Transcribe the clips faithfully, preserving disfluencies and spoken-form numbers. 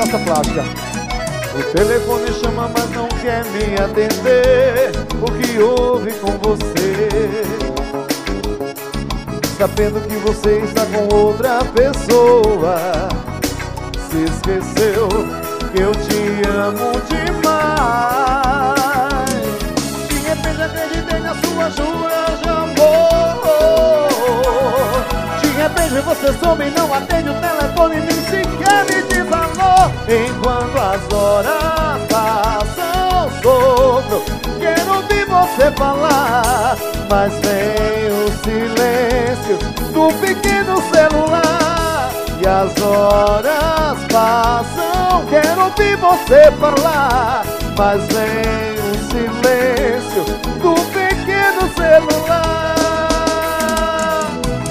Taça plástica. O telefone chama, mas não quer me atender. O que houve com você? Sabendo que você está com outra pessoa, se esqueceu que eu te amo demais. De repente acreditei na sua jura de amor. De repente você some e não atende o telefone, nem sequer me diz alô. Enquanto as horas passam, sofro, quero ouvir você falar, mas vem o silêncio do pequeno celular. E as horas passam, quero ouvir você falar, mas vem o silêncio do pequeno celular.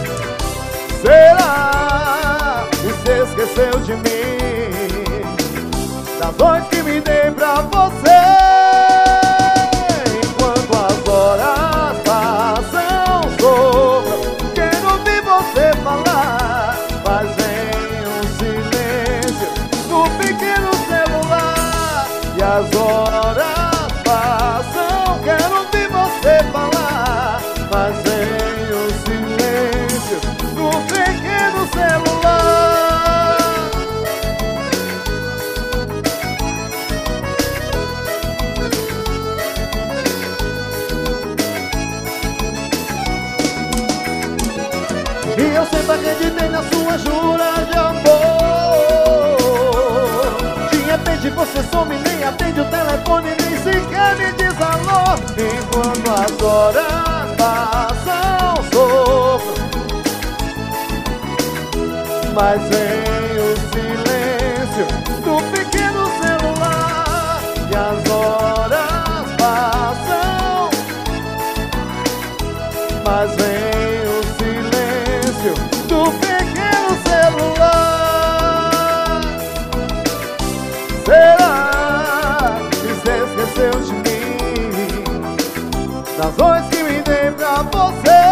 Será que você esqueceu de mim, das noites que me dei pra você? Enquanto as horas passam, sofro, quero ouvir você falar, mas vem o silêncio do pequeno celular. E as horas passam, quero ouvir você falar, mas vem o silêncio do pequeno celular. E eu sempre acreditei na sua jura de amor. De repente você some, nem atende o telefone, nem sequer me diz alô. Enquanto as horas passam, sofro, mas vem o silêncio do pequeno celular. E as horas passam, mas vem o silêncio do pequeno celular. Será que você esqueceu de mim, das noites que me dei pra você?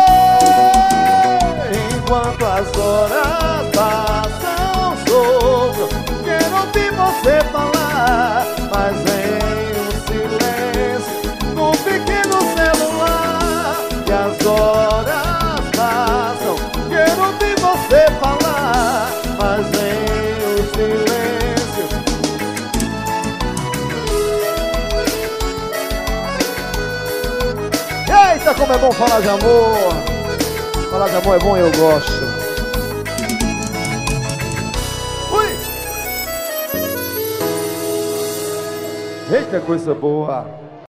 Enquanto as horas passam, sofro, quero ouvir você falar, mas vem o silêncio do pequeno celular. E as horas passam, quero ouvir você falar, mas vem o silêncio. Eita, como é bom falar de amor! Falar de amor é bom e eu gosto. Ui! Eita, coisa boa!